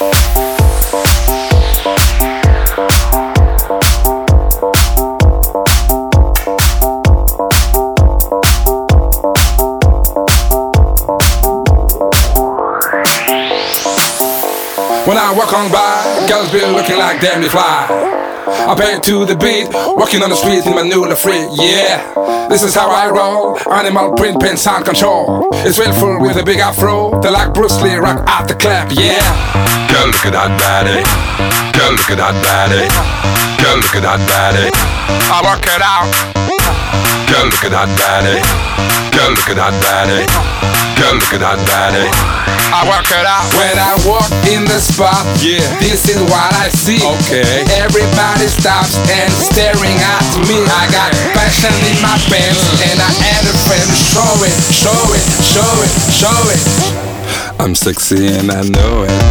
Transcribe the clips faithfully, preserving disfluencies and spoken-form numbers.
When I walk on by, girls be looking like damn they fly. I bang to the beat, walking on the streets in my new free. Yeah, this is how I roll. Animal print, pen, sound control. It's real full with a big afro. They like Bruce Lee, rock out the clap. Yeah. Girl, look at that body. Girl, look at that body. Girl, look at that body. I work it out. Girl, look at that body. Girl, look at that body. Girl, look at that body. I work it out. When I walk in the spot, yeah, this is what I see. Okay. Everybody stops and staring at me. I got passion in my pants and I add a friend to show it, show it, show it, show it. I'm sexy and I know it.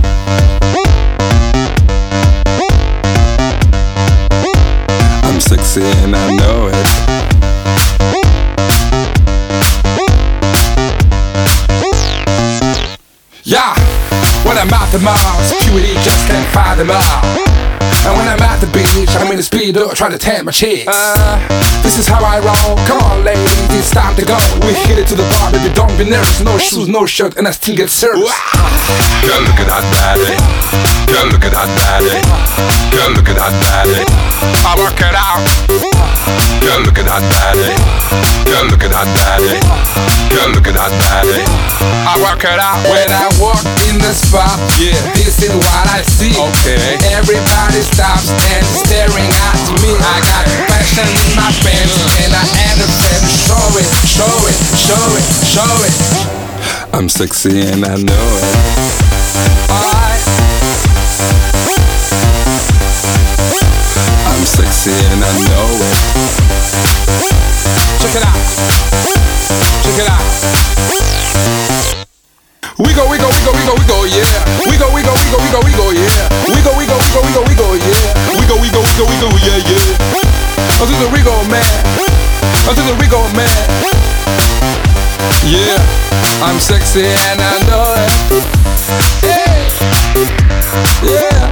I'm sexy and I know it. Yeah, when I'm at the mall, security just can't find them all. And when I'm at the beach, I'm in the speedo trying to tan my cheeks. Uh, this is how I roll. Come on, ladies, it's time to go. We hit it to the bar, baby, don't be nervous. No shoes, no shirt, and I still get service. Girl, look at that body. Girl, look at that body. Girl, look at that body. I work it out. Girl, look at that body. Girl, look at that body. Girl, look at that body. I work it out. When I walk in the spot, yeah, this is what I see. Okay. Everybody stops and staring at me. I got passion in my pants and I add a friend. Show it, show it, show it, show it. I'm sexy and I know it. Alright. I'm sexy and I know it. Check it out. Check it out. We go, we go, we go, we go, we go, yeah. We go, we go, we go, we go, we go, yeah. We go, we go, we go, we go, we go, yeah. We go, we go, we go, we go, yeah, yeah. Until the Rigo man. Until the Rigo man. Yeah, I'm sexy and I know it. Hey. Yeah.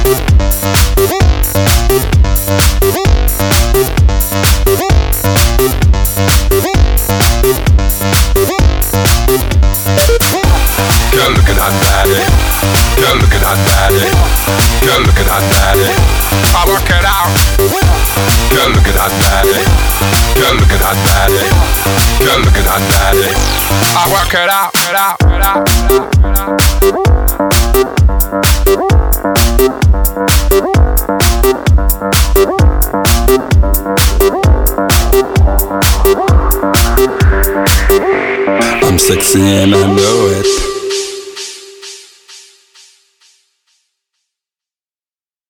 Girl, look at that body. Girl, look at that body. Girl, look at that body. I work it out. Girl, look at that body. Girl, look at that body. Girl, look at that body. I work it out, it out, it out, I'm sexy and I know it.